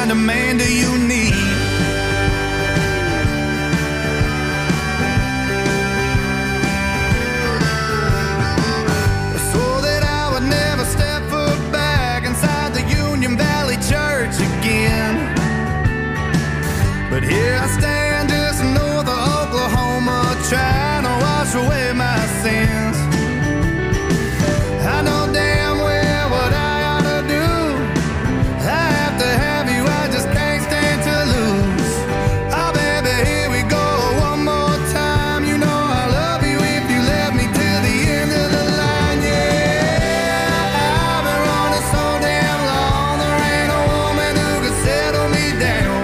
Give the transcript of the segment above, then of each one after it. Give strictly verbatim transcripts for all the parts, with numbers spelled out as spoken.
kind of man do you need? So that I would never step foot back inside the Union Valley Church again. But here I stand just north of Oklahoma, trying to wash away my sins. I know damn well what I ought to do. I have to have you, I just can't stand to lose. Oh baby, here we go one more time. You know I love you if you let me to the end of the line. Yeah, I've been running so damn long, there ain't a woman who could settle me down.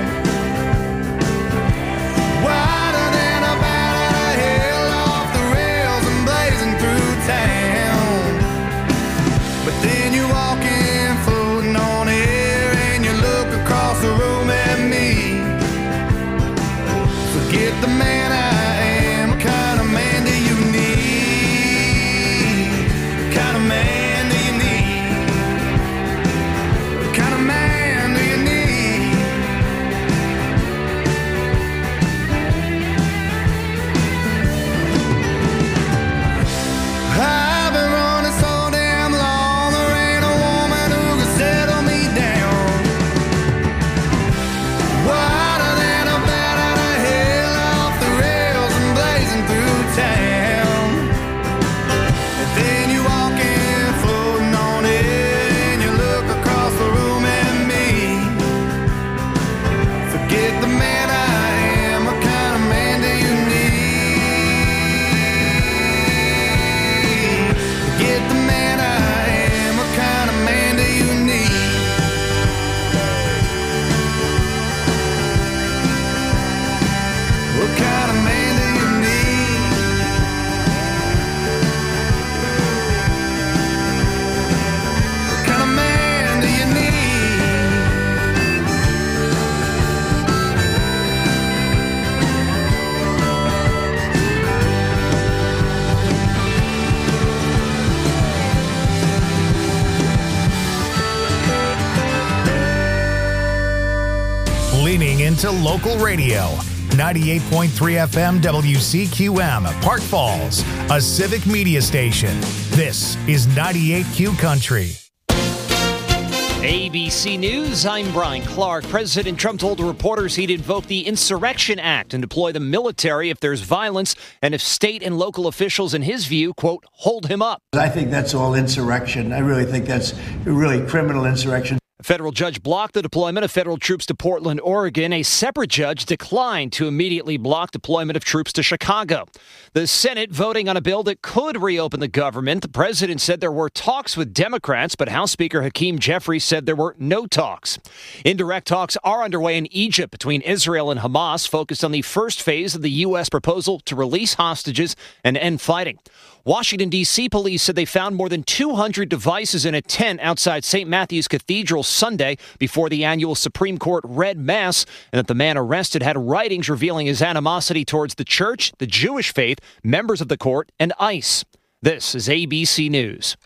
Wider than a bat out of hell, off the rails and blazing through town. But then you walk in floating on air and you look across the room at me. Forget the man I am, what kind of man do you need? What kind of man do you need? What kind of man do you need? I've been running so damn long, there ain't a woman who can settle me down. Wider than a bat out of hell, off the rails and blazing through town. And then you walk in floating on it and you look across the room at me. Forget the man I am, what kind of man do you need? Forget the man I am, what kind of man do you need? What kind of man do you need? What kind of man do you need? Leaning into local radio. ninety-eight point three F M W C Q M, Park Falls, a civic media station. This is ninety-eight Q Country. A B C News, I'm Brian Clark. President Trump told reporters he'd invoke the Insurrection Act and deploy the military if there's violence and if state and local officials, in his view, quote, hold him up. I think that's all insurrection. I really think that's really criminal insurrection. A federal judge blocked the deployment of federal troops to Portland, Oregon. A separate judge declined to immediately block deployment of troops to Chicago. The Senate voting on a bill that could reopen the government. The president said there were talks with Democrats, but House Speaker Hakeem Jeffries said there were no talks. Indirect talks are underway in Egypt between Israel and Hamas, focused on the first phase of the U S proposal to release hostages and end fighting. Washington, D C police said they found more than two hundred devices in a tent outside Saint Matthew's Cathedral Sunday before the annual Supreme Court read Mass, and that the man arrested had writings revealing his animosity towards the church, the Jewish faith, members of the court, and ICE. This is A B C News.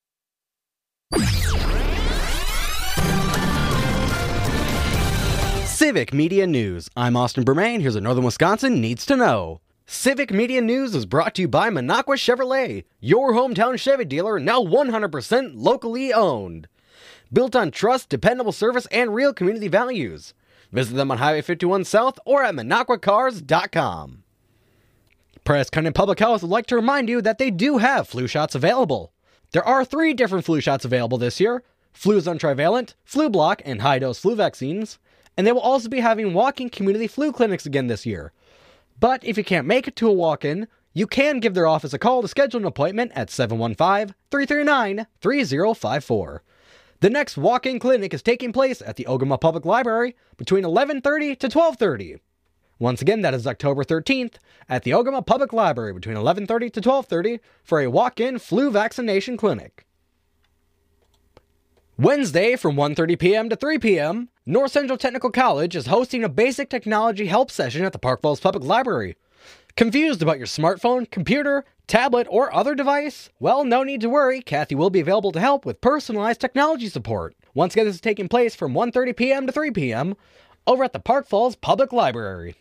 Civic Media News. I'm Austin Bermain. Here's what Northern Wisconsin needs to know. Civic Media News is brought to you by Minocqua Chevrolet, your hometown Chevy dealer, now one hundred percent locally owned. Built on trust, dependable service, and real community values. Visit them on Highway fifty-one South or at minocqua cars dot com. Press County Public Health would like to remind you that they do have flu shots available. There are three different flu shots available this year: Fluzone Trivalent, Flu Block, and high-dose flu vaccines. And they will also be having walk-in community flu clinics again this year. But if you can't make it to a walk-in, you can give their office a call to schedule an appointment at seven one five, three three nine, three zero five four. The next walk-in clinic is taking place at the Ogama Public Library between eleven thirty to twelve thirty. Once again, that is October thirteenth at the Ogama Public Library between eleven thirty to twelve thirty for a walk-in flu vaccination clinic. Wednesday from one thirty p.m. to three p.m., North Central Technical College is hosting a basic technology help session at the Park Falls Public Library. Confused about your smartphone, computer, tablet, or other device? Well, no need to worry. Kathy will be available to help with personalized technology support. Once again, this is taking place from one thirty p.m. to three p.m. over at the Park Falls Public Library.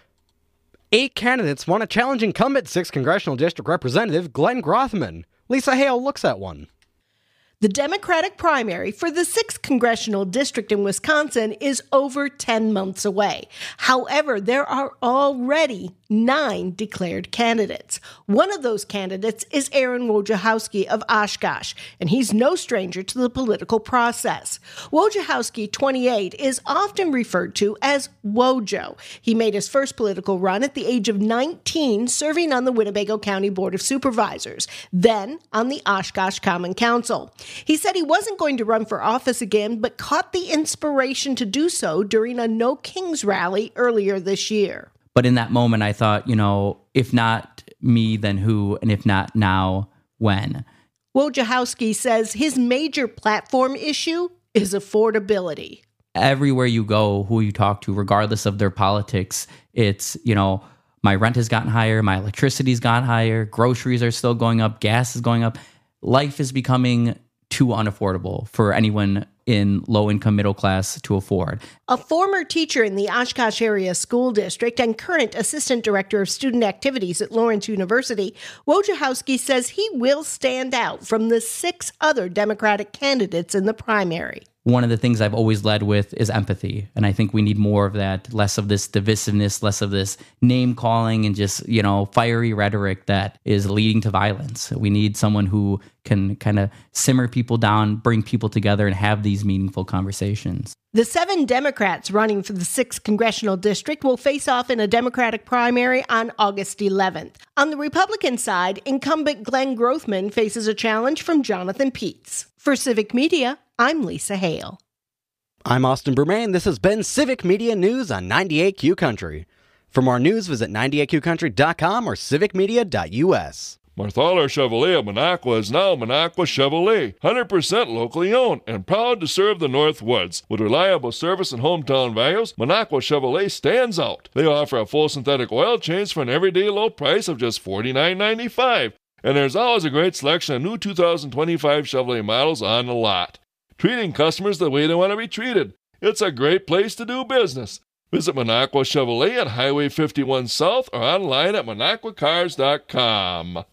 Eight candidates want to challenge incumbent sixth Congressional District Representative Glenn Grothman. Lisa Hale looks at one. The Democratic primary for the sixth Congressional District in Wisconsin is over ten months away. However, there are already nine declared candidates. One of those candidates is Aaron Wojciechowski of Oshkosh, and he's no stranger to the political process. Wojciechowski, twenty-eight, is often referred to as Wojo. He made his first political run at the age of nineteen, serving on the Winnebago County Board of Supervisors, then on the Oshkosh Common Council. He said he wasn't going to run for office again, but caught the inspiration to do so during a No Kings rally earlier this year. But in that moment, I thought, you know, if not me, then who? And if not now, when? Wojciechowski says his major platform issue is affordability. Everywhere you go, who you talk to, regardless of their politics, it's, you know, my rent has gotten higher, my electricity's gone higher, groceries are still going up, gas is going up. Life is becoming too unaffordable for anyone in low-income middle class to afford. A former teacher in the Oshkosh Area School District and current Assistant Director of Student Activities at Lawrence University, Wojciechowski says he will stand out from the six other Democratic candidates in the primary. One of the things I've always led with is empathy. And I think we need more of that, less of this divisiveness, less of this name calling and just, you know, fiery rhetoric that is leading to violence. We need someone who can kind of simmer people down, bring people together, and have these meaningful conversations. The seven Democrats running for the sixth Congressional District will face off in a Democratic primary on August eleventh. On the Republican side, incumbent Glenn Grothman faces a challenge from Jonathan Peets. For Civic Media, I'm Lisa Hale. I'm Austin Bermain. This has been Civic Media News on ninety-eight Q Country. For more news, visit ninety-eight q country dot com or civic media dot u s. Marthaler Chevrolet of Minocqua is now Minocqua Chevrolet, one hundred percent locally owned and proud to serve the Northwoods. With reliable service and hometown values, Minocqua Chevrolet stands out. They offer a full synthetic oil change for an everyday low price of just forty-nine ninety-five. And there's always a great selection of new two thousand twenty-five Chevrolet models on the lot. Treating customers the way they want to be treated. It's a great place to do business. Visit Minocqua Chevrolet at Highway fifty-one South or online at minocqua cars dot com.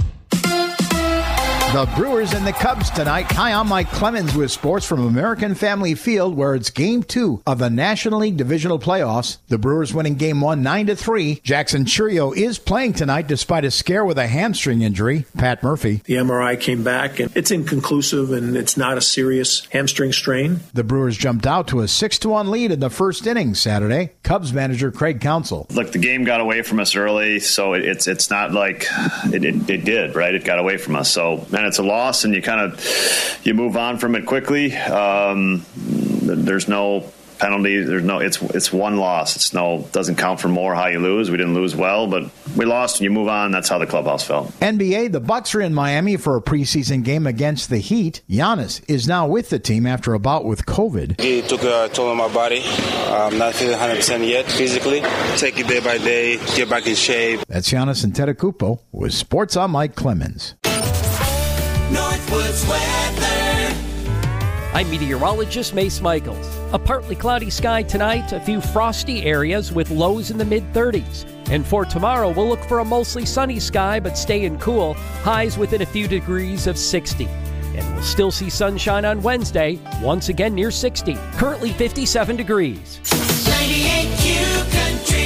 The Brewers and the Cubs tonight. Hi, I'm Mike Clemens with sports from American Family Field, where it's game two of the National League Divisional Playoffs. The Brewers winning game one, nine to three. Jackson Chourio is playing tonight despite a scare with a hamstring injury. Pat Murphy. The M R I came back, and it's inconclusive, and it's not a serious hamstring strain. The Brewers jumped out to a six to one lead in the first inning Saturday. Cubs manager Craig Counsell. Look, the game got away from us early, so it's it's not like it, it, it did, right? It got away from us. So, man, it's a loss, and you kind of you move on from it quickly. Um, there's no penalty. There's no. It's it's one loss. It's no doesn't count for more how you lose. We didn't lose well, but we lost, and you move on. That's how the clubhouse felt. N B A, the Bucks are in Miami for a preseason game against the Heat. Giannis is now with the team after a bout with COVID. He took a toll on my body. I'm not feeling one hundred percent yet physically. Take it day by day, get back in shape. That's Giannis Antetokounmpo with Sports. I'm Mike Clemens. Northwoods weather. I'm meteorologist Mace Michaels. A partly cloudy sky tonight, a few frosty areas with lows in the mid thirties. And for tomorrow, we'll look for a mostly sunny sky, but staying cool, highs within a few degrees of sixty. And we'll still see sunshine on Wednesday, once again near sixty. Currently fifty-seven degrees. ninety-eight Q Country.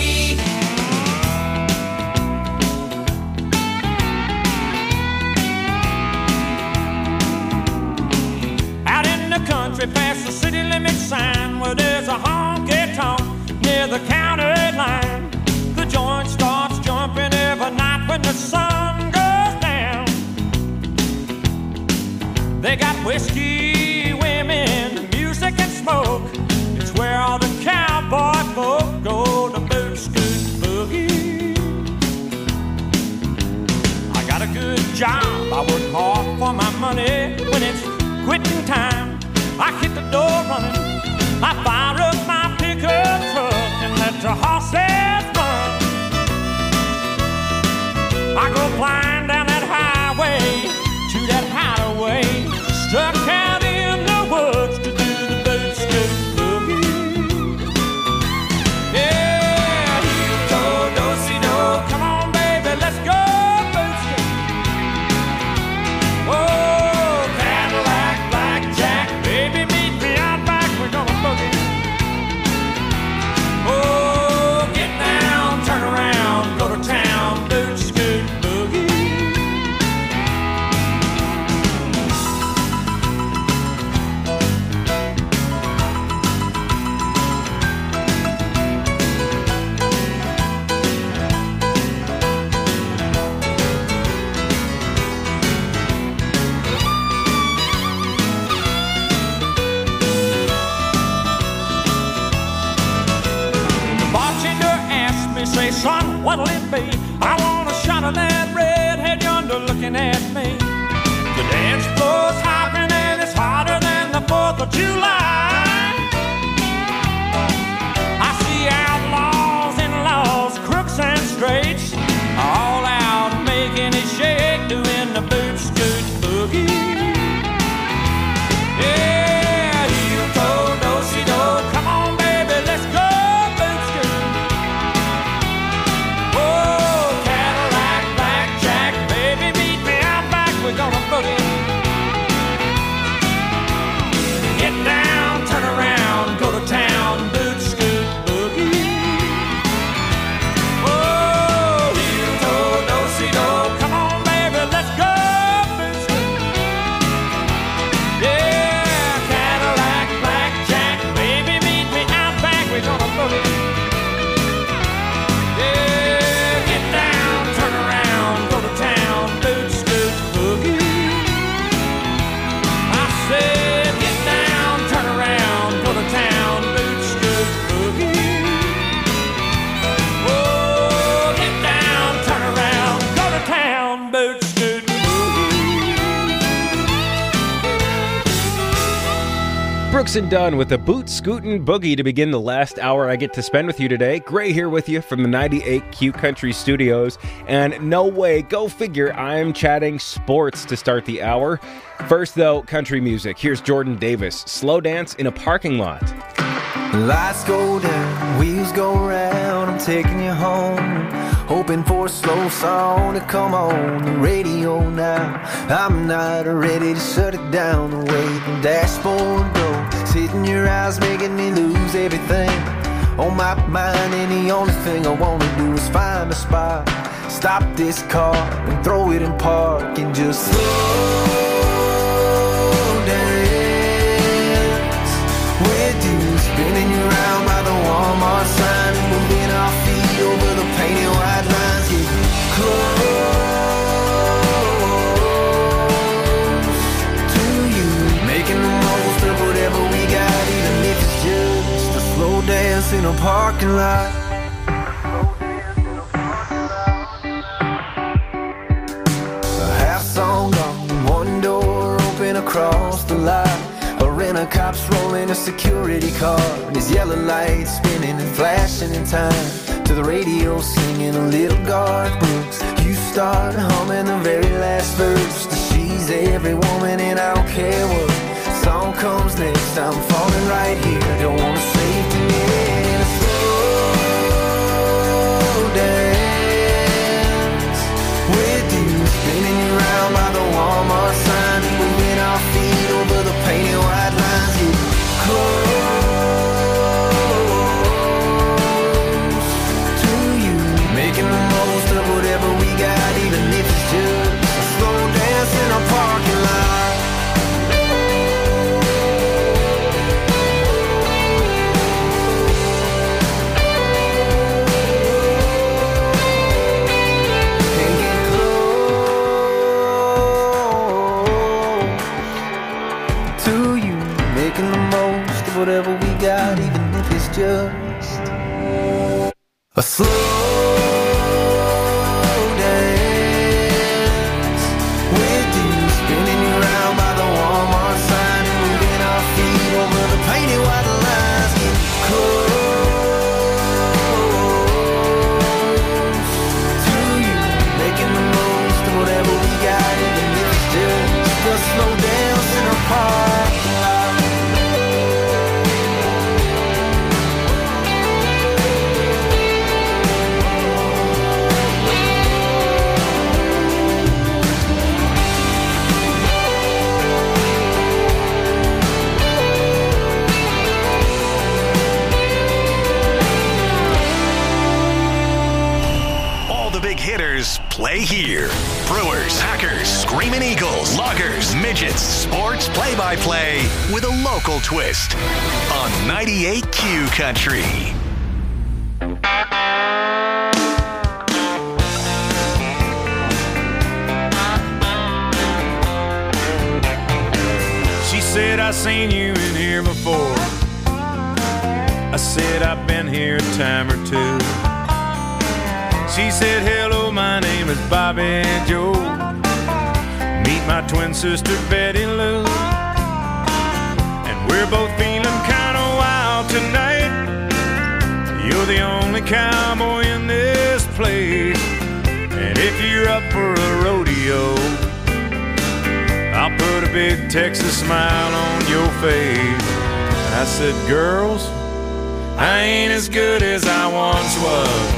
Country past the city limit sign where there's a honky-tonk near the county line. The joint starts jumping every night when the sun goes down. They got whiskey, women, music and smoke. It's where all the cowboy folk go to boot scoot boogie. I got a good job, I work hard for my money. When it's quitting time, I hit the door running, I fire up my pickup truck and let the horses run. I go flying down that highway to that hideaway, stuck out in the woods to do Say, son, what'll it be? I want a shot of that redhead yonder looking at me. The dance floor's hopping and it's hotter than the fourth of July. I see outlaws and laws, crooks and straights, all out making it shake, doing the boot scoot boogie. Yeah, heel toe, do-si do, come on baby, let's go boot scoot. Oh, Cadillac, blackjack, baby, meet me out back, we're gonna boogie. Get down, turn around, go to town, boot scoot boogie. Oh, heel toe, do-si do, come on baby, let's go boot scoot. Yeah, Cadillac, blackjack, baby, meet me out back, we're gonna boogie. Yeah, get down, turn around, go to town, boot scoot boogie. I said, get down, turn around, go to town, boot scoot boogie. Oh, get down, turn around, go to town, boot scoot Brooks and Dunn with a boot scootin' boogie to begin the last hour I get to spend with you today. Gray here with you from the ninety-eight Q Country Studios. And no way, go figure, I'm chatting sports to start the hour. First though, country music. Here's Jordan Davis, Slow Dance in a Parking Lot. Lights go down, wheels go round, I'm taking you home. Hoping for a slow song to come on the radio now. I'm not ready to shut it down. The way the dashboard goes, hitting your eyes, making me lose everything on my mind. And the only thing I wanna do is find a spot, stop this car and throw it in park and just slow dance with you, spinning you around by the Walmart sign and moving our feet over the painted white lines. Get close to you, making the most of whatever we got, even if it's just a slow dance in a parking lot. A half song gone, one door open across the lot. A rent-a-cop's rolling a security car, and his yellow lights spinning and flashing in time to the radio singing a little Garth Brooks. You start humming the very last verse. She's every woman and I don't care what song comes next. I'm falling right here, I don't wanna save the end. In a slow dance with you, spinning you around by the Walmart sign and moving our feet over the painted white lines. Get close to you, making the most of whatever we got, even if it's just a slow dance in a parking lot. And get close to you, making the most of whatever we got, even if it's just a slow dance with you, spinning you around by the Walmart sign and moving our feet over the painted white lines. Get close to you, making the most of whatever we got, even if it's just a slow dance in a parking lot. All the big hitters play here. Brewers, Packers, Screaming Eagles, Loggers, Midgets, sports play-by-play with a local twist on ninety-eight Q Country. She said, I seen you in here before. I said, I've been here a time or two. She said, hello, my name is Bobby Joe. Meet my twin sister, Betty Lou. And we're both feeling kind of wild tonight. You're the only cowboy in this place. And if you're up for a rodeo, I'll put a big Texas smile on your face. I said, girls, I ain't as good as I once was.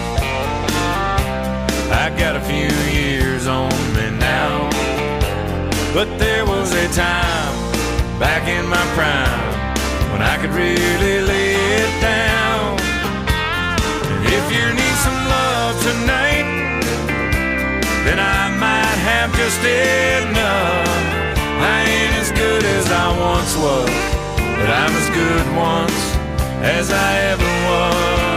I got a few years on me now, but there was a time back in my prime when I could really lay it down. And if you need some love tonight, then I might have just enough. I ain't as good as I once was, but I'm as good once as I ever was.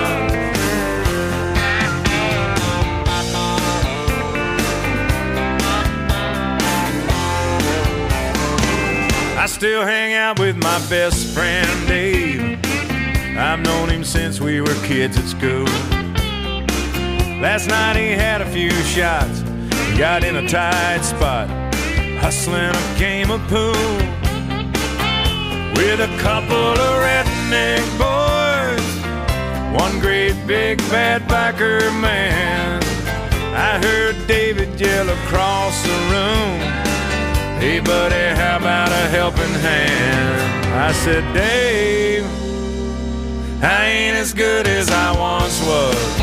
I still hang out with my best friend Dave. I've known him since we were kids at school. Last night he had a few shots, got in a tight spot, hustling a game of pool with a couple of redneck boys, one great big bad biker man. I heard David yell across the room, hey buddy, how about a helping hand? I said, Dave, I ain't as good as I once was.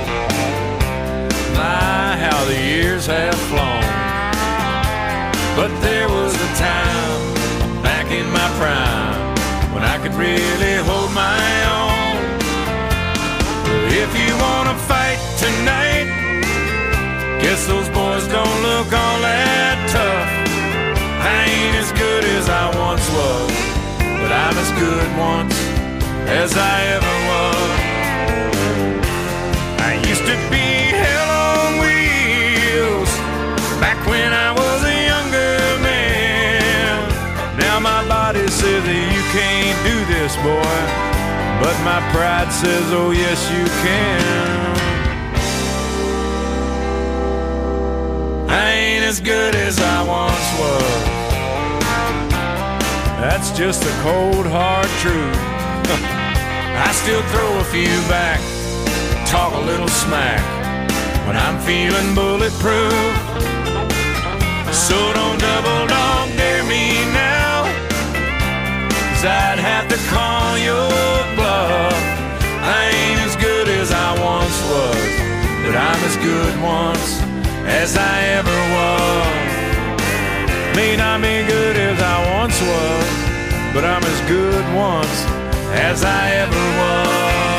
My, how the years have flown. But there was a time back in my prime when I could really hold my own. If you wanna fight tonight, guess those boys don't look all that tough. I ain't as good as I once was, but I'm as good once as I ever was. I used to be hell on wheels back when I was a younger man. Now my body says that you can't do this, boy, but my pride says, oh yes you can. I ain't as good as I once was. That's just the cold hard truth. I still throw a few back, talk a little smack when I'm feeling bulletproof. So don't double dog dare me now, 'cause I'd have to call your bluff. I ain't as good as I once was, but I'm as good once as I ever was. May not be good as I once was, but I'm as good once as I ever was.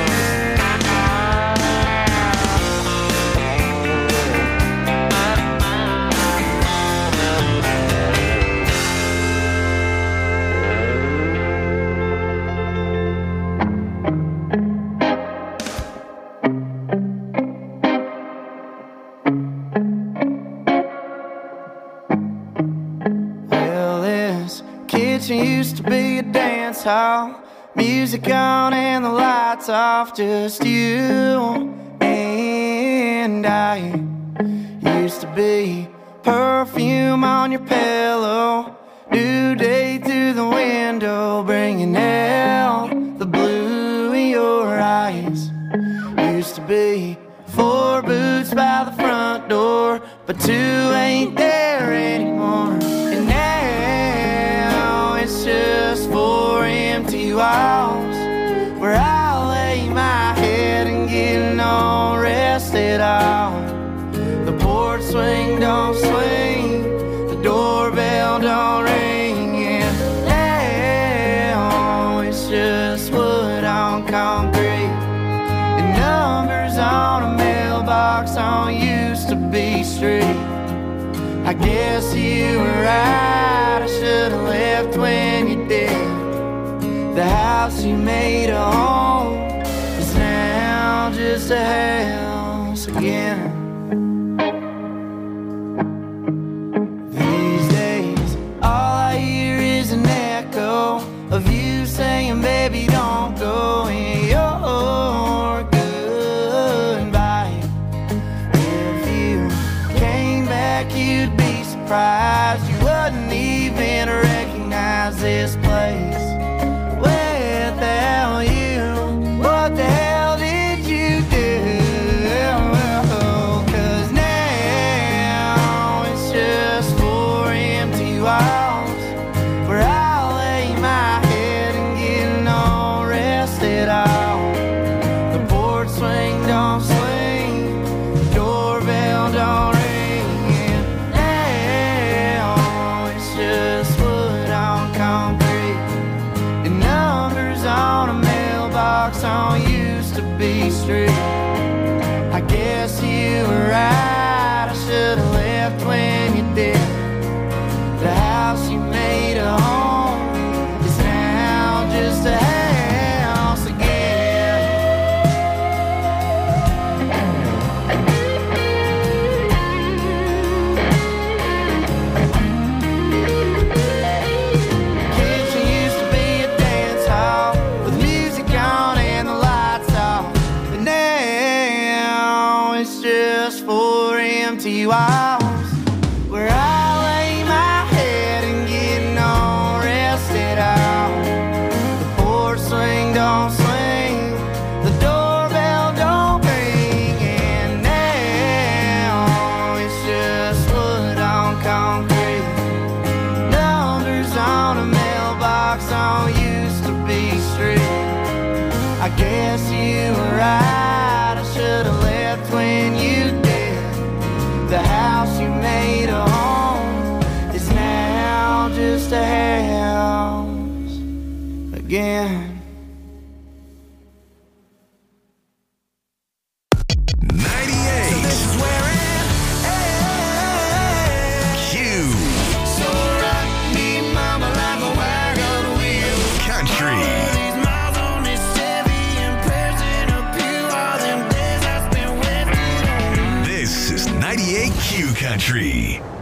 Used to be a dance hall, music on and the lights off, just you and I. Used to be perfume on your pillow, new day through the window, bringing out the blue in your eyes. Used to be four boots by the front door, but two ain't there anymore. And now it's just four empty walls where I lay my head and get no rest at all. The porch swing don't swing, the doorbell don't ring, and now it's just wood on concrete and numbers on a mailbox on used to be street. I guess you were right, I should've left when you did. The house you made a home is now just a house again. These days, all I hear is an echo of you saying, baby, don't go, in your goodbye. don't used to be straight. I guess you were right, I should've left when you did. The house you made a home is now just a house again. Kitchen used to be a dance hall with music on and the lights off, but now it's just four empty walls where I lay my head and get no rest at all. The porch swing don't swing, the doorbell don't ring, and now it's just wood on concrete. Numbers on a mailbox don't used to be straight. I guess you were right, I should've left when you did. The house you made a home is now just a house again. ninety-eight. So this is where Q. So rock me, mama, like a wagon wheel. Country. These miles on this Chevy and prayers in a pew, all them days I spent waiting on you. This is ninety-eight Q Country.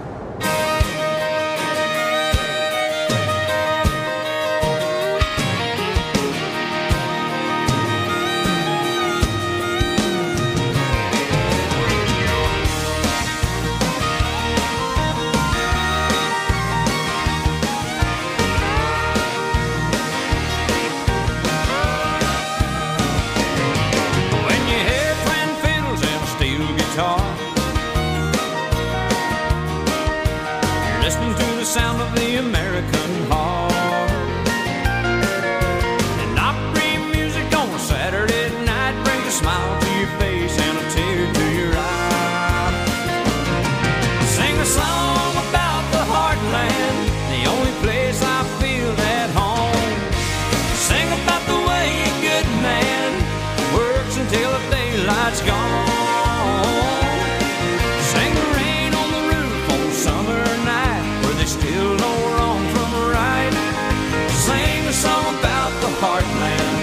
When you hear twin fiddles and a steel guitar, you're listening to the sound of the American heart. And Opry music on a Saturday night brings a smile to your face and a tear to your eye. Sing a song about the heartland, the only place I feel at home. Sing about the way a good man works until the daylight's gone. Sing the rain on the roof on a summer night where they still know wrong from right. Sing a song about the heartland.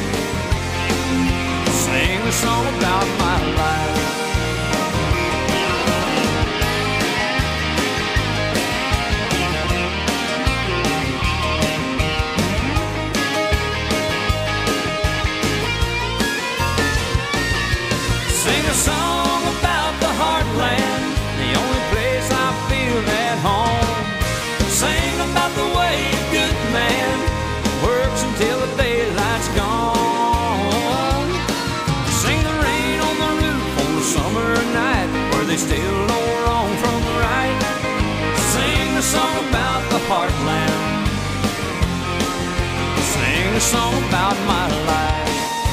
Sing a song about my life. Sing a song about the heartland, the only place I feel at home. Sing about the way a good man works until the daylight's gone. Sing the rain on the roof on a summer night where they still know wrong from right. Sing a song about the heartland. Sing a song about my life.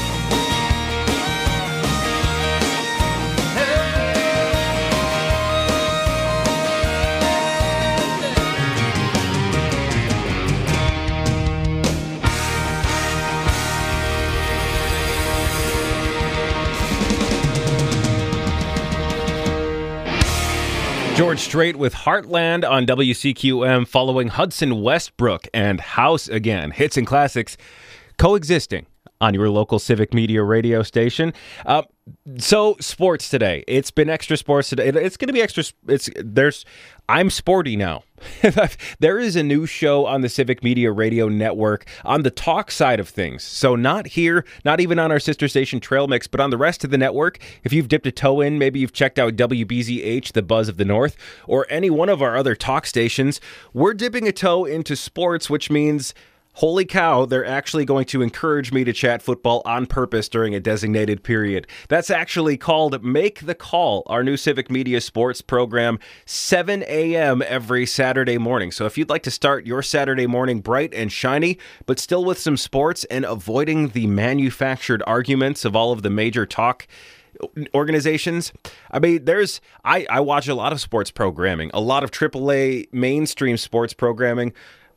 George Strait with Heartland on W C Q M, following Hudson Westbrook and House Again. Hits and classics coexisting on your local Civic Media radio station. Uh, so sports today. It's been extra sports today. It's going to be extra. It's there's. I'm sporty now. There is a new show on the Civic Media Radio Network on the talk side of things. So not here, not even on our sister station Trail Mix, but on the rest of the network. If you've dipped a toe in, maybe you've checked out W B Z H, the Buzz of the North, or any one of our other talk stations, we're dipping a toe into sports, which means, holy cow, they're actually going to encourage me to chat football on purpose during a designated period. That's actually called Make the Call, our new Civic Media sports program, seven a.m. every Saturday morning. So if you'd like to start your Saturday morning bright and shiny, but still with some sports and avoiding the manufactured arguments of all of the major talk organizations. I mean, there's, I, I watch a lot of sports programming, a lot of triple A mainstream sports programming.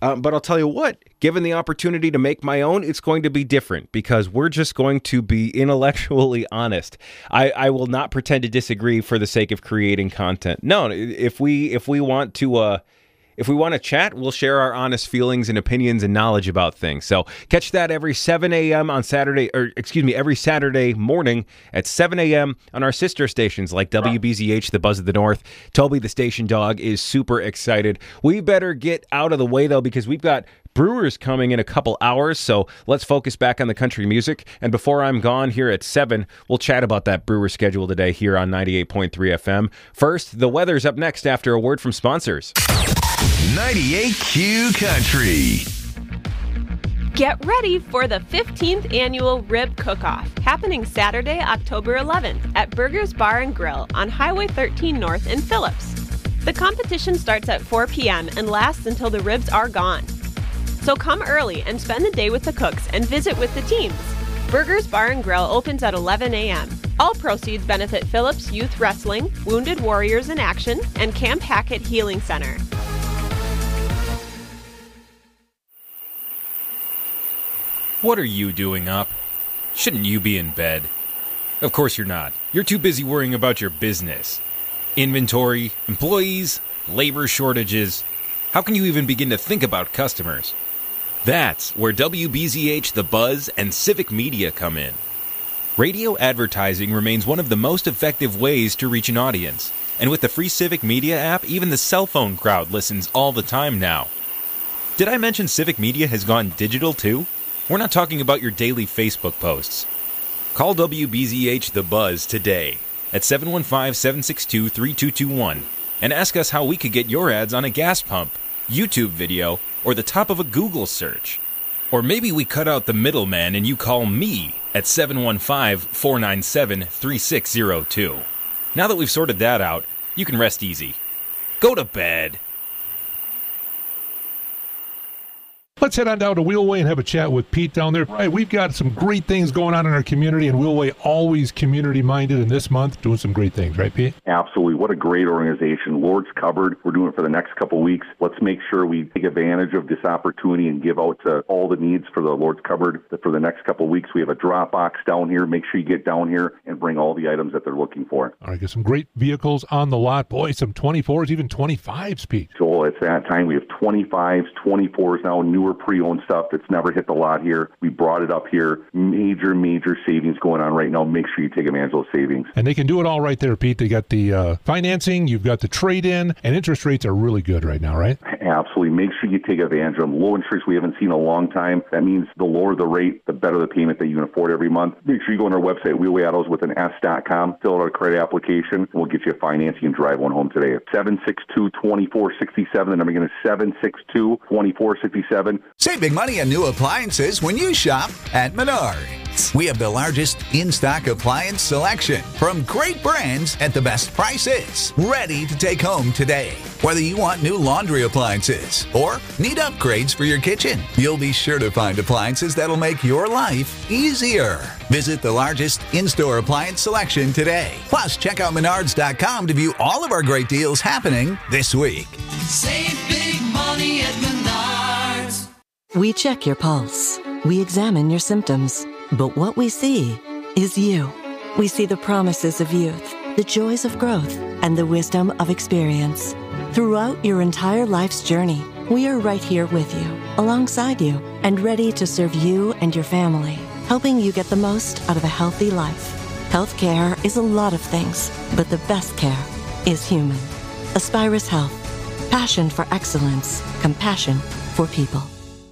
Uh, but I'll tell you what, given the opportunity to make my own, it's going to be different because we're just going to be intellectually honest. I, I will not pretend to disagree for the sake of creating content. No, if we if we want to uh, if we want to chat, we'll share our honest feelings and opinions and knowledge about things. So catch that every seven a.m. on Saturday, or excuse me, every Saturday morning at seven a.m. on our sister stations like W B Z H, The Buzz of the North. Toby, the station dog, is super excited. We better get out of the way, though, because we've got Brewers coming in a couple hours, so let's focus back on the country music. And before I'm gone here at seven, we'll chat about that Brewer schedule today here on ninety-eight point three F M. First, the weather's up next after a word from sponsors. ninety-eight Q Country. Get ready for the fifteenth Annual Rib Cook-Off, happening Saturday, October eleventh at Burgers Bar and Grill on Highway thirteen North in Phillips. The competition starts at four p.m. and lasts until the ribs are gone. So come early and spend the day with the cooks and visit with the teams. Burgers Bar and Grill opens at eleven a.m. All proceeds benefit Phillips Youth Wrestling, Wounded Warriors in Action, and Camp Hackett Healing Center. What are you doing up? Shouldn't you be in bed? Of course you're not. You're too busy worrying about your business. Inventory, employees, labor shortages. How can you even begin to think about customers? That's where W B Z H, The Buzz, and Civic Media come in. Radio advertising remains one of the most effective ways to reach an audience. And with the free Civic Media app, even the cell phone crowd listens all the time now. Did I mention Civic Media has gone digital too? We're not talking about your daily Facebook posts. Call W B Z H The Buzz today at seven one five, seven six two, three two two one and ask us how we could get your ads on a gas pump, YouTube video, or the top of a Google search. Or maybe we cut out the middleman and you call me at seven one five, four nine seven, three six zero two. Now that we've sorted that out, you can rest easy. Go to bed. Let's head on down to Wheelway and have a chat with Pete down there. Right, we've got some great things going on in our community, and Wheelway always community-minded, and this month doing some great things, right, Pete? Absolutely. What a great organization. Lord's Cupboard, we're doing it for the next couple of weeks. Let's make sure we take advantage of this opportunity and give out to all the needs for the Lord's Cupboard. For the next couple of weeks, we have a drop box down here. Make sure you get down here and bring all the items that they're looking for. All right, got some great vehicles on the lot. Boy, some twenty-fours, even twenty-fives, Pete. So it's that time. We have twenty-fives, twenty-fours now, newer pre-owned stuff that's never hit the lot here. We brought it up here. Major, major savings going on right now. Make sure you take advantage of those savings. And they can do it all right there, Pete. They got the uh, financing, you've got the trade-in, and interest rates are really good right now, right? Absolutely. Make sure you take advantage of them. Low interest we haven't seen in a long time. That means the lower the rate, the better the payment that you can afford every month. Make sure you go on our website, wheelway autos with an S dot com, fill out a credit application, and we'll get you financing and drive one home today. seven six two, two four six seven. The number again is seven six two, two four six seven. Save big money on new appliances when you shop at Menards. We have the largest in-stock appliance selection from great brands at the best prices. Ready to take home today. Whether you want new laundry appliances or need upgrades for your kitchen, you'll be sure to find appliances that'll make your life easier. Visit the largest in-store appliance selection today. Plus, check out Menards dot com to view all of our great deals happening this week. Save big money at Menards. We check your pulse. We examine your symptoms. But what we see is you. We see the promises of youth, the joys of growth, and the wisdom of experience. Throughout your entire life's journey, we are right here with you, alongside you, and ready to serve you and your family, helping you get the most out of a healthy life. Healthcare is a lot of things, but the best care is human. Aspirus Health. Passion for excellence. Compassion for people.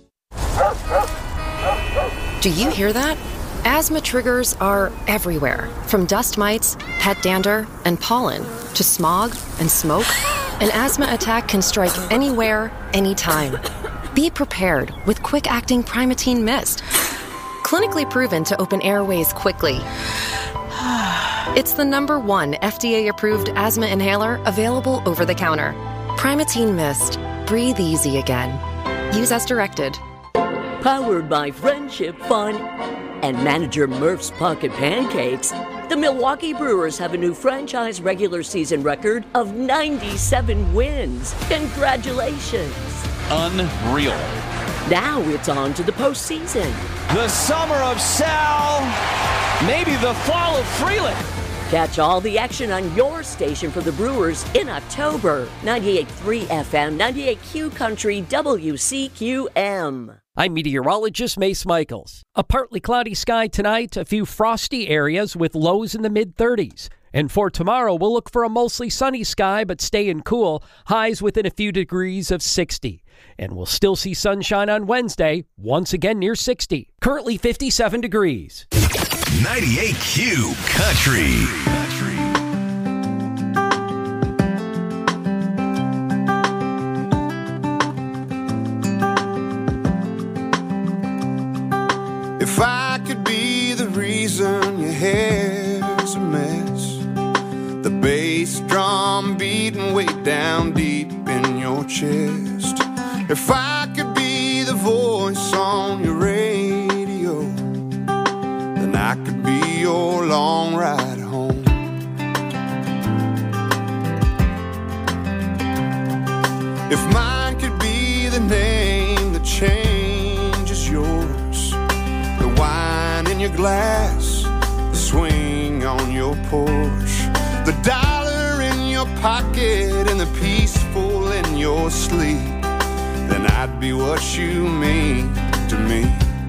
Do you hear that? Asthma triggers are everywhere, from dust mites, pet dander, and pollen, to smog and smoke. An asthma attack can strike anywhere, anytime. Be prepared with quick-acting Primatene Mist. Clinically proven to open airways quickly. It's the number one F D A-approved asthma inhaler available over the counter. Primatene Mist. Breathe easy again. Use as directed. Powered by Friendship Fun and manager Murph's Pocket Pancakes, the Milwaukee Brewers have a new franchise regular season record of ninety-seven wins. Congratulations! unreal. Now it's on to the postseason. The summer of Sal, maybe the fall of Freeland. Catch all the action on your station for the Brewers in October. ninety-eight point three F M, ninety-eight Q Country, W C Q M. I'm meteorologist Mace Michaels. A partly cloudy sky tonight, a few frosty areas with lows in the mid thirties. And for tomorrow, we'll look for a mostly sunny sky, but staying cool, highs within a few degrees of sixty. And we'll still see sunshine on Wednesday, once again near sixty. Currently fifty-seven degrees. ninety-eight Q Country. If I could be the reason your hair's a mess, the bass drum beating way down deep in your chest. If I could be the voice on your radio, then I could be your long ride home. If mine could be the name that changes yours, the wine in your glass, the swing on your Porsche, the dollar in your pocket and the peaceful in your sleep, then I'd be what you mean to me.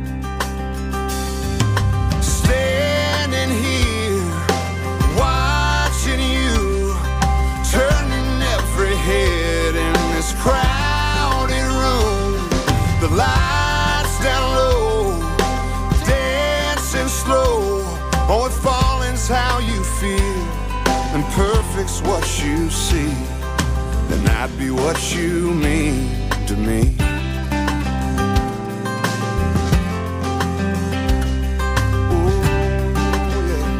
Standing here, watching you, turning every head in this crowded room. The lights down low, dancing slow. Oh, if falling's how you feel and perfect's what you see, then I'd be what you mean to me. Ooh, yeah.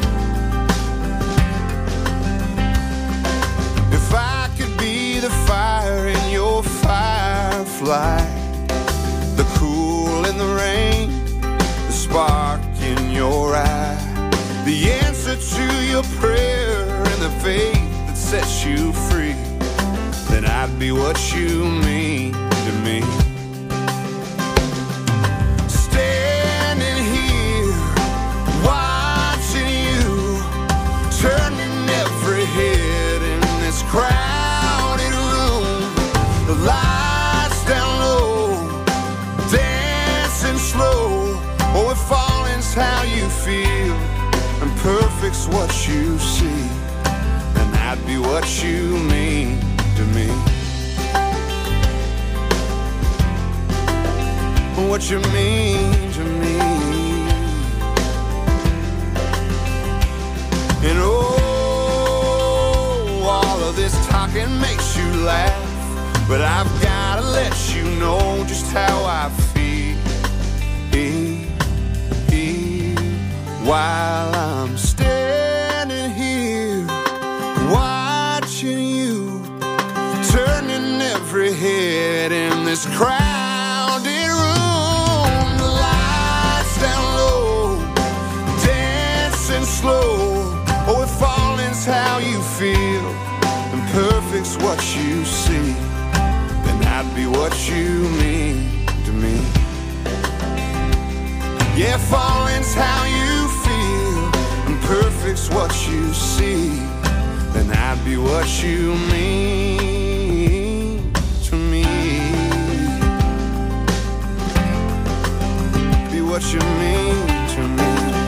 If I could be the fire in your firefly, the cool in the rain, the spark in your eye, the answer to your prayer and the faith that sets you free, then I'd be what you mean to me. Standing here, watching you, turning every head in this crowded room. The lights down low, dancing slow. Oh, if falling's how you feel and perfect's what you see, then I'd be what you mean to me. What you mean to me. And oh, all of this talking makes you laugh, but I've gotta let you know just how I feel, while I'm standing here watching you, turning every head in this crowded room. The lights down low, dancing slow. Oh, if falling's how you feel and perfect's what you see, then I'd be what you mean to me. Yeah, falling's how you feel and perfect's what you see, then I'd be what you mean to me. Be what you mean to me.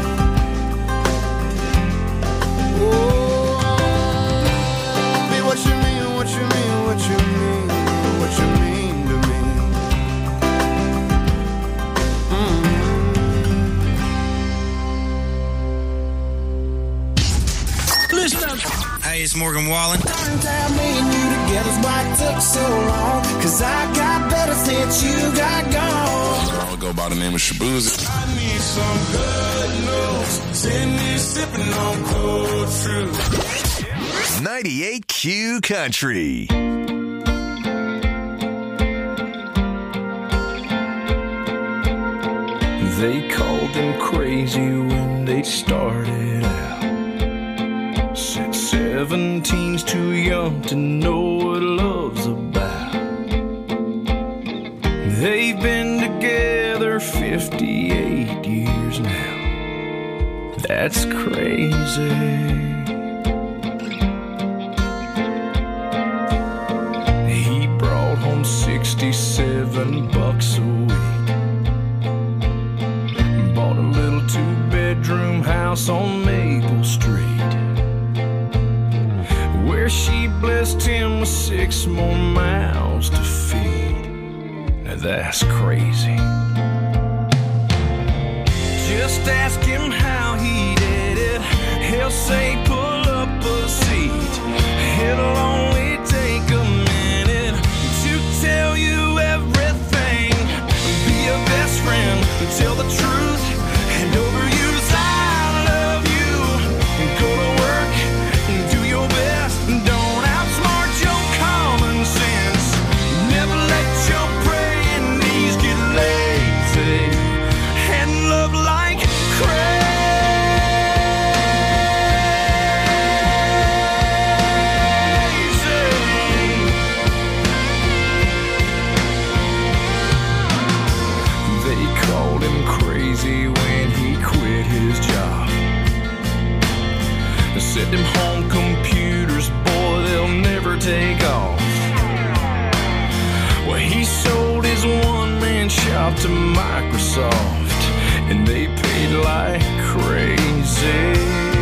Oh, be what you mean, what you mean, what you mean, what you mean to me. Mm-hmm. Listen up. Hey, it's Morgan Wallen. Down me and you together's why it took so long. Cause I got better since you got gone. I'll go by the name of Shabuzi. I need some good news. Sitting here sipping on cold fruit. ninety-eight Q Country. They called him crazy when they started out. Said seventeen's too young to know what love's about. They've been together fifty-eight years now. That's crazy. He brought home sixty-seven bucks a week. Bought a little two-bedroom house on Maple Street, where she blessed him with six more mouths to feed. Now that's crazy. Just ask him how he did it. He'll say pull up a seat. It'll only take a minute to tell you everything. Be a best friend, tell the truth, and overuse I love you. Go to work and do your best. Don't outsmart your common sense. Never let your praying knees get lazy. And love like crazy. They called him crazy when he quit his job. They said them home computers, boy, they'll never take off. Well, he sold his one-man shop to Microsoft, and they paid like crazy.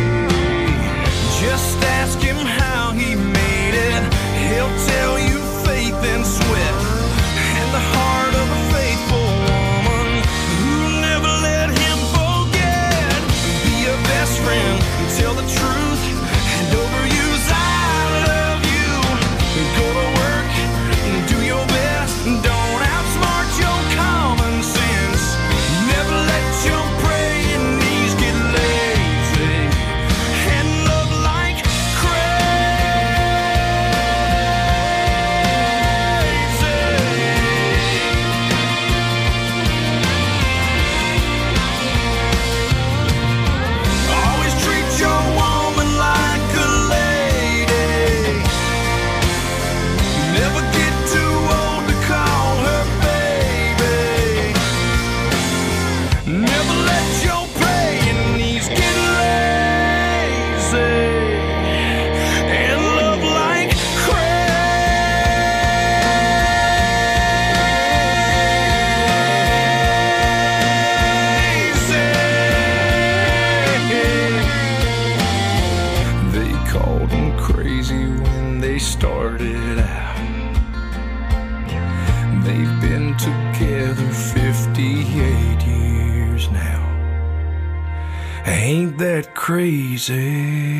Just ask him how he made it. He'll tell you faith and sweat, and the heart of a faithful woman who never let him forget. Be a best friend, tell the truth, and overuse I love you. Go to work and do your best. Don't outsmart your common sense. Never let your praying knees get lazy. And love like always treat your woman like a lady. Never get too old to call her baby. Never let your praying knees get lazy. And love like crazy. They called him crazy when they started out. They've been together fifty-eight years now. Ain't that crazy?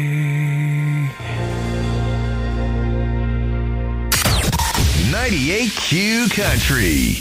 ninety-eight Q Country.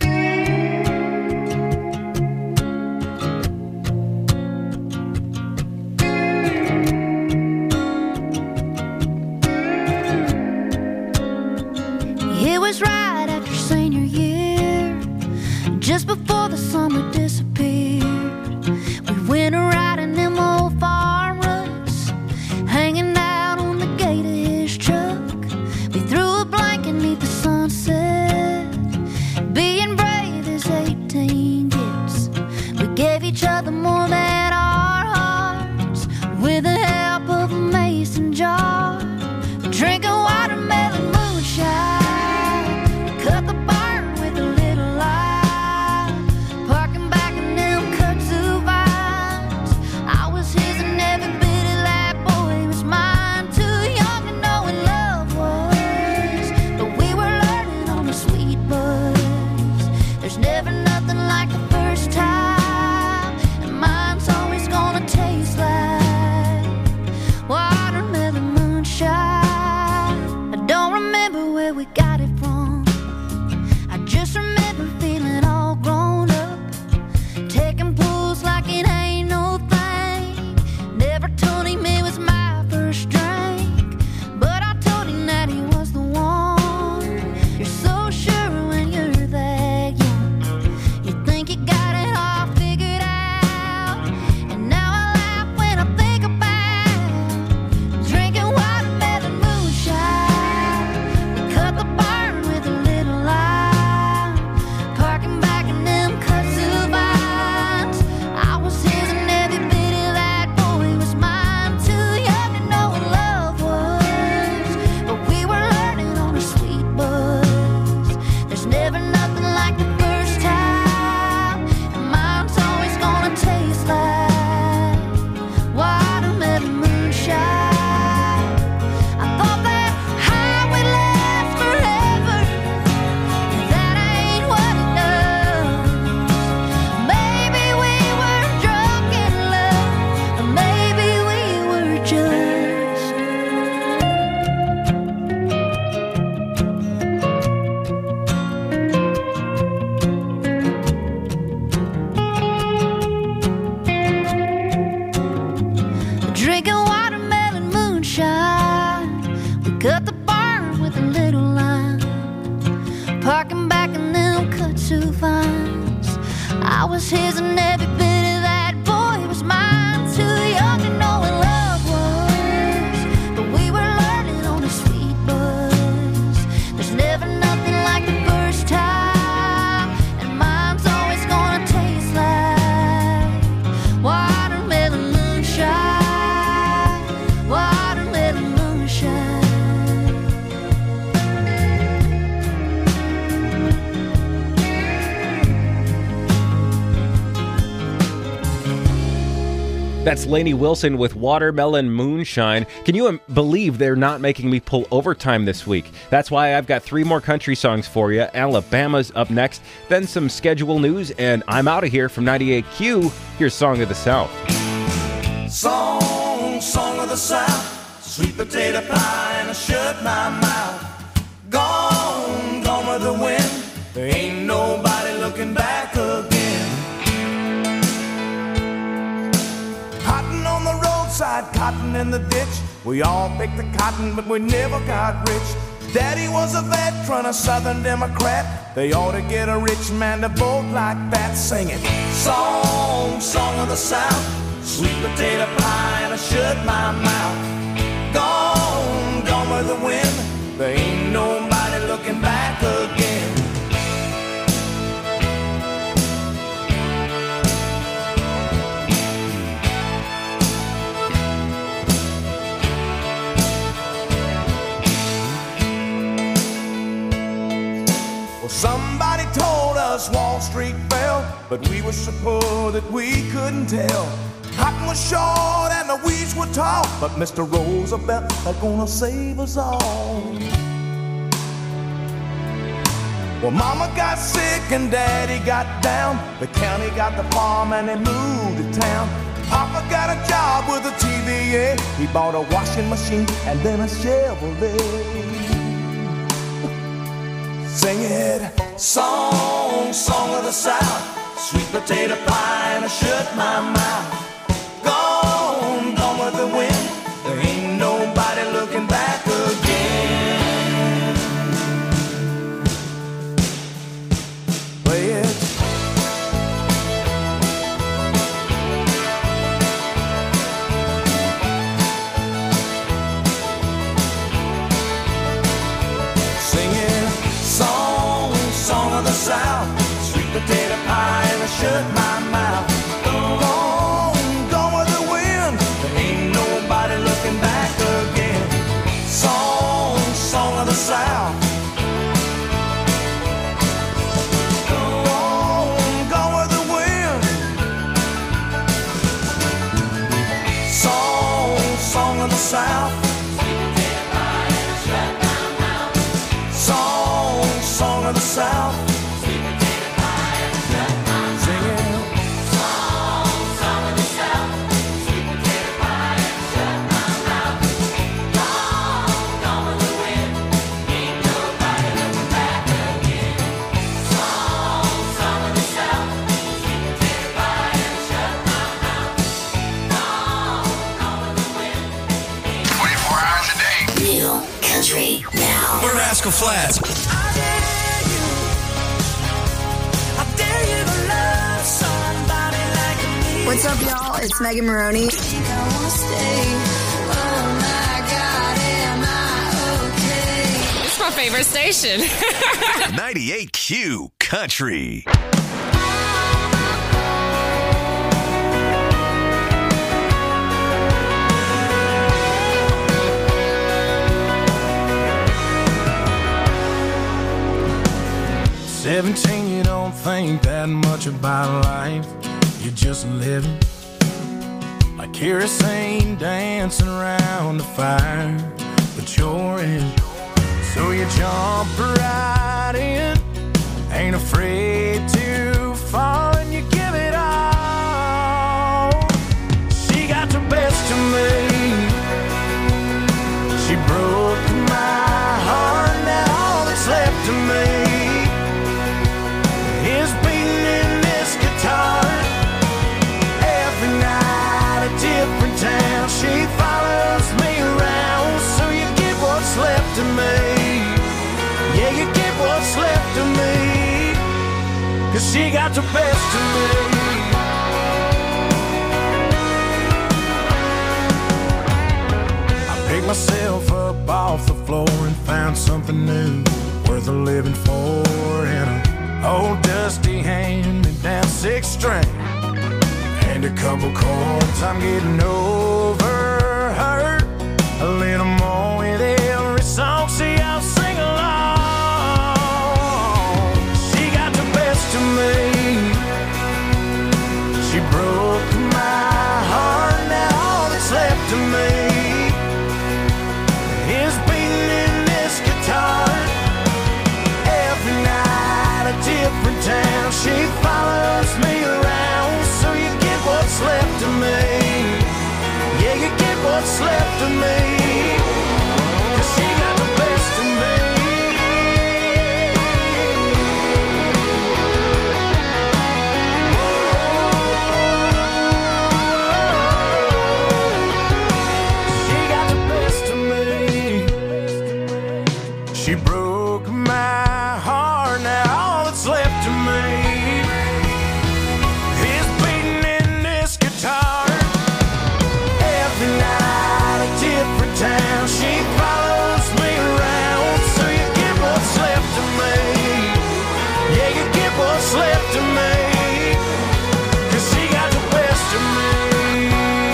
It was right after senior year, just before the summer disappeared. We went a riding them old farm ruts, hanging out on the gate of his truck. We threw a blanket neath the sunset, being brave as eighteen gets. We gave each other more than our hearts, with the help of a mason jar, drinking watermelon moonshine. Cut the barn with a little light, parking back in them kudzu vines. I was his and every bit of that boy was mine. Too young to know what love was, but we were learning on the sweet buzz. There's never nothing like the first time, and mine's always gonna taste like watermelon moonshine. drinking watermelon moonshine. We cut the barn with a little line, parking back in them kudzu vines. I was his and every bit of that boy was mine. Too young to know what love was, but we were learning on a sweet buzz. There's never nothing like the first time, and mine's always gonna taste like watermelon moonshine, watermelon moonshine. That's Lainey Wilson with Watermelon Moonshine. Can you um, believe they're not making me pull overtime this week? That's why I've got three more country songs for you. Alabama's up next, then some schedule news, and I'm out of here from ninety-eight Q. Here's Song of the South. Song, song of the South, sweet potato pie and I shut my mouth. Gone, gone with the wind, there ain't nobody looking back again. Cotton on the roadside, cotton in the ditch. We all picked the cotton, but we never got rich. Daddy was a veteran, a Southern Democrat. They ought to get a rich man to vote like that. Sing it. Song, song of the South, sweet potato pie and I shut my mouth. Gone, gone with the wind, there ain't nobody looking back again. Well, somebody told us Wall Street fell, but we were so poor that we couldn't tell. Cotton was short and the weeds were tall, but Mister Roosevelt is gonna save us all. Well, Mama got sick and Daddy got down. The county got the farm and they moved to town. Papa got a job with a T V A. He bought a washing machine and then a Chevrolet. Sing it. Song, song of the South, sweet potato pie and I shut my mouth. Gone, gone with the wind, there ain't nobody looking back again. Play it. South, sweet potato pie and I shut my mouth. Gone, gone with the wind, there ain't nobody looking back again. Song, song of the South. Gone, gone with the wind. Song, song of the South. Sweet potato pie and I shut my mouth. Song, song of the South. Now. We're Rascal Flats. What's up, y'all? It's Megan Maroney. This is my favorite station. ninety-eight Q Country. Seventeen, you don't think that much about life. You're just living like kerosene dancing around the fire, but you're in. So you jump right in, ain't afraid to fall, and you give it all. She got the best of me. She broke my heart, now all that's left of me is beating in this guitar. Every night a different town. She she got the best of me. I picked myself up off the floor and found something new worth a living for in a old dusty hand-me-down six string and a couple chords. I'm getting over her a little more with every song. See, I'll sing along. She got the best of me. She broke my heart. Now all that's left of me is beating in this guitar. Every night a different town. She follows me around. So you get what's left of me. Yeah, you get what's left of me. Cause she got the best of me. She got the best of me. She broke my heart. Now all that's left of me is beating in this guitar. Every night a different town. She follows me around. So you get what's left of me. Yeah, you get what's left of me. Cause she got the best of me.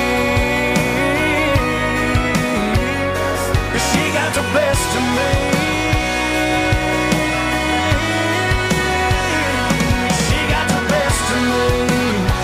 Cause she got the best of me. She got the best of me.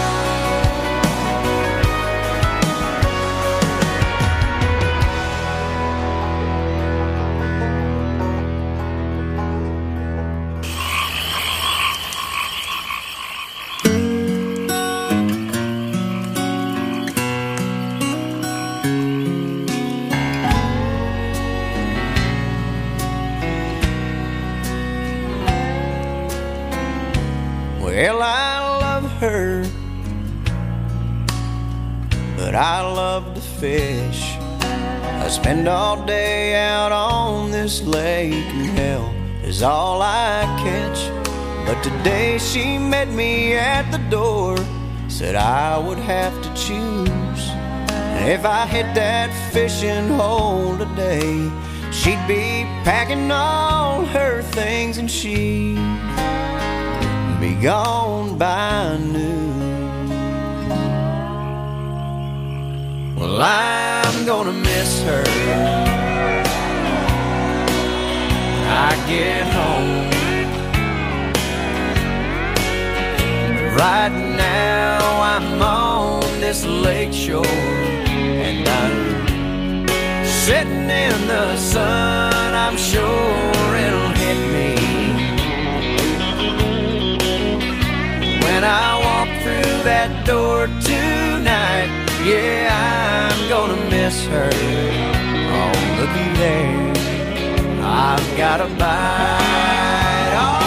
Well, I love her, but I love to fish. I spend all day out on this lake, and hell is all I catch. But today she met me at the door, said I would have to choose. And if I hit that fishing hole today, she'd be packing all her things and she'd be gone by noon. Well, I'm gonna miss her when I get home. Right now I'm on this lake shore, and I'm sitting in the sun. I'm sure it'll hit me when I walk through that door tonight. Yeah, I'm gonna miss her. Oh, looky there, I've got a bite. All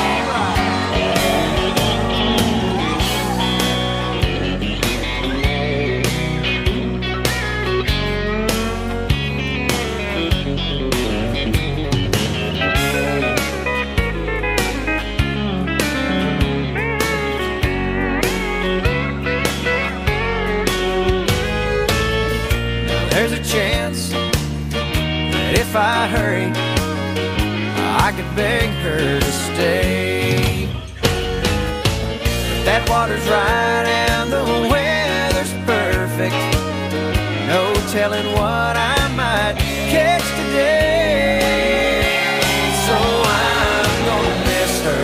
there's a chance that if I hurry, I could beg her to stay. But that water's right and the weather's perfect. No telling what I might catch today. So I'm gonna miss her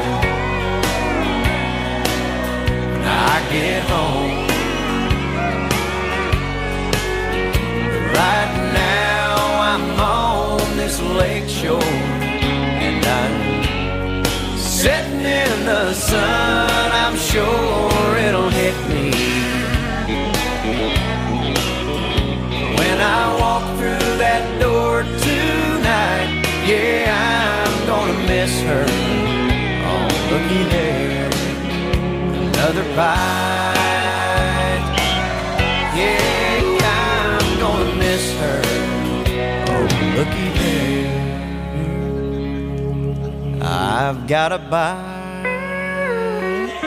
when I get home. Right now I'm on this lake shore, and I'm sitting in the sun. I'm sure it'll hit me when I walk through that door tonight. Yeah, I'm gonna miss her. Oh, looky there, another bite. Yeah, I'm gonna miss her. Oh, looky there, I've got a bite.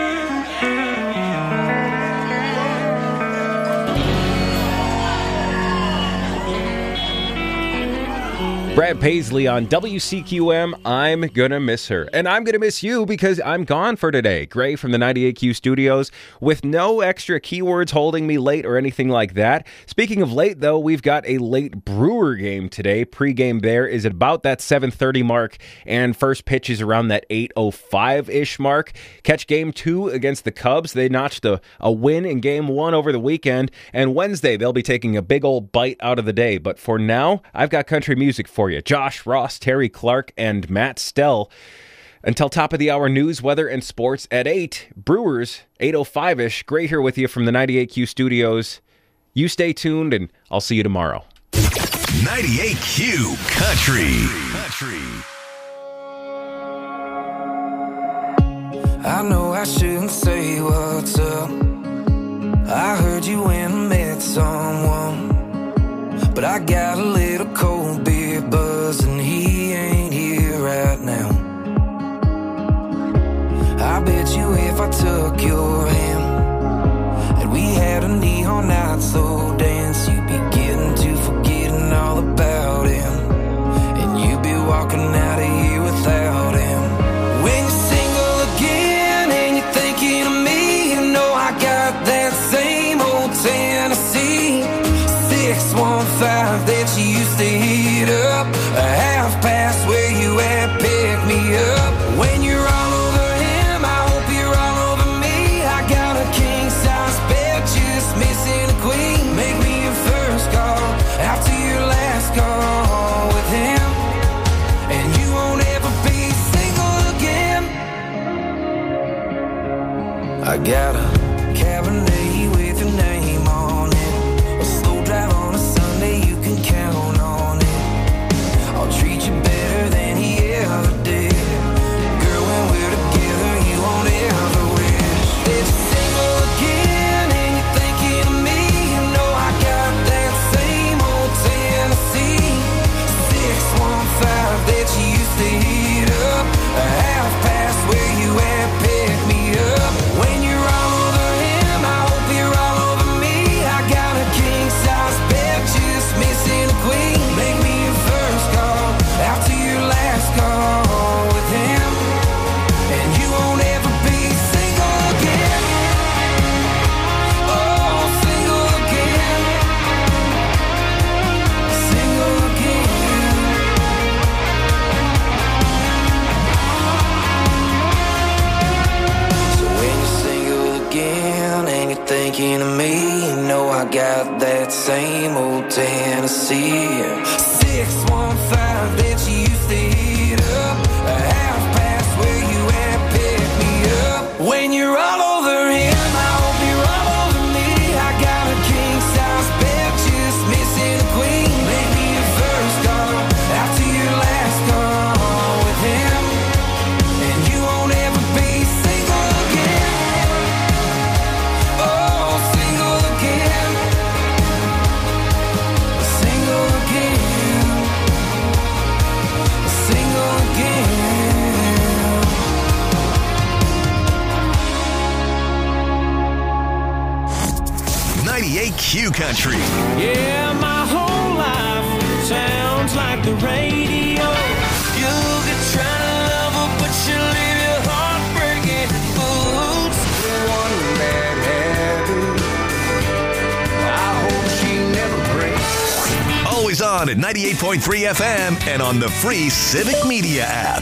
Brad Paisley on W C Q M. I'm gonna miss her. And I'm gonna miss you because I'm gone for today. Gray from the ninety-eight Q studios with no extra keywords holding me late or anything like that. Speaking of late, though, we've got a late Brewer game today. Pre-game there is at about that seven thirty mark, and first pitch is around that eight oh five-ish mark. Catch game two against the Cubs. They notched a, a win in game one over the weekend, and Wednesday they'll be taking a big old bite out of the day. But for now, I've got country music for you. Josh Ross, Terry Clark, and Matt Stell. Until top of the hour news, weather, and sports at eight. Brewers, eight oh five-ish. Gray here with you from the ninety-eight Q studios. You stay tuned, and I'll see you tomorrow. ninety-eight Q Country. Country. I know I shouldn't say what's up. I heard you went and met someone, but I got a little cold beer buzz and he ain't here right now. I bet you if I took your hand and we had a neon night slow dance, you'd be getting to forgetting all about him, and you'd be walking out of here without him. When you're single again and you're thinking of me, you know I got that same old Tennessee six one five that you used to heat up, a half past where you at, pick me up. When you're all over him, I hope you're all over me. I got a king size bed, just missing a queen. Make me your first call after your last call with him, and you won't ever be single again. I got a Cabernet with your name on it, a slow drive on a Sunday, you can count on it. I'll treat you better than he ever did. Girl, when we're together, you won't ever wish that you're single again and you're thinking of me. You know I got that same old Tennessee six one five that you used to heat up, a half past where you at, pick me up. When you're all over him, I hope you're all over me. I got a king size bed, just missing a queen. Make me your first call after your last call with him, and you won't ever be single again. Oh, single again, single again. So when you're single again and you're thinking of me, you know I got that same old Tennessee six one five that you used to heat up, a half past where you at, pick me up. When you're all over him, I hope you're all over me. I got a king size bed, just missing a queen. Make me your first call after your last call with him, and you won't ever be single again. Oh, single again, single again, single again. ninety-eight Q Country. Yeah, my whole life sounds like the radio. You'll get trying to love her, but she'll leave your heart breaking. Boots, one bad habit, I hope she never breaks. Always on at ninety-eight point three F M and on the free Civic Media app.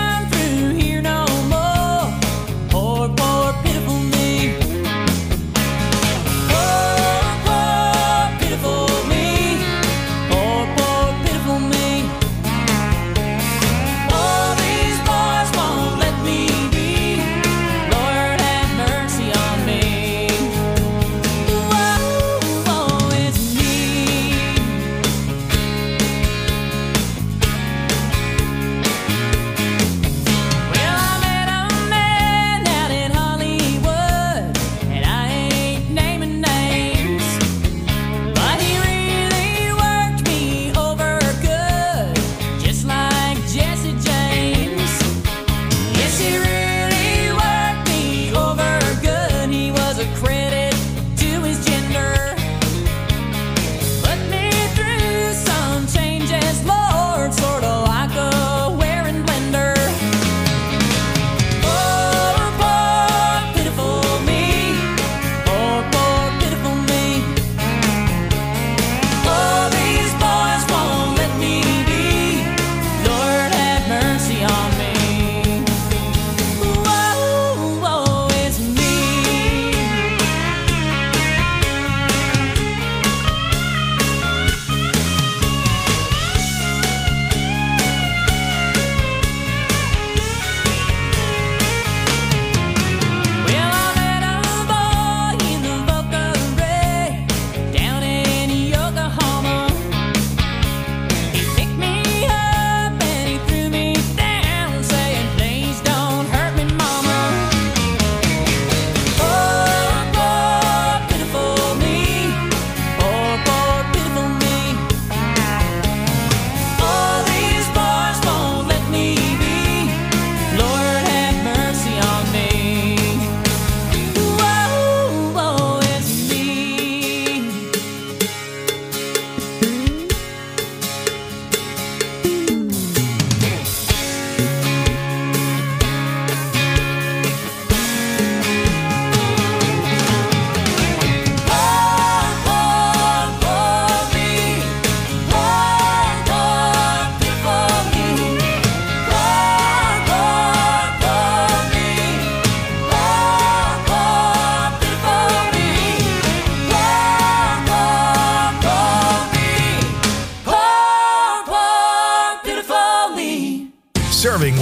Poor, poor, pitiful me.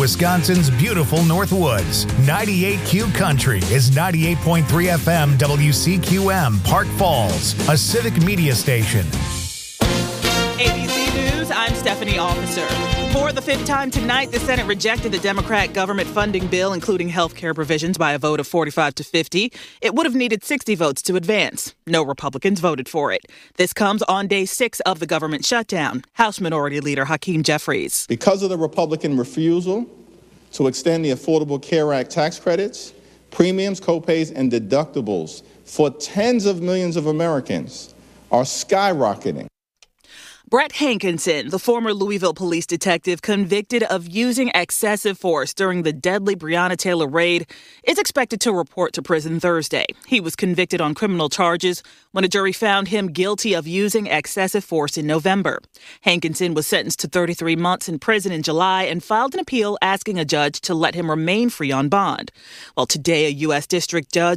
Wisconsin's beautiful Northwoods. ninety-eight Q Country is ninety-eight point three F M W C Q M, Park Falls, a civic media station. A B C News, I'm Stephanie Officer. For the fifth time tonight, the Senate rejected the Democrat government funding bill, including health care provisions, by a vote of forty-five to fifty. It would have needed sixty votes to advance. No Republicans voted for it. This comes on day six of the government shutdown. House Minority Leader Hakeem Jeffries. Because of the Republican refusal to extend the Affordable Care Act tax credits, premiums, copays, and deductibles for tens of millions of Americans are skyrocketing. Brett Hankinson, the former Louisville police detective convicted of using excessive force during the deadly Breonna Taylor raid, is expected to report to prison Thursday. He was convicted on criminal charges when a jury found him guilty of using excessive force in November. Hankinson was sentenced to thirty-three months in prison in July and filed an appeal asking a judge to let him remain free on bond. Well, today a U S district judge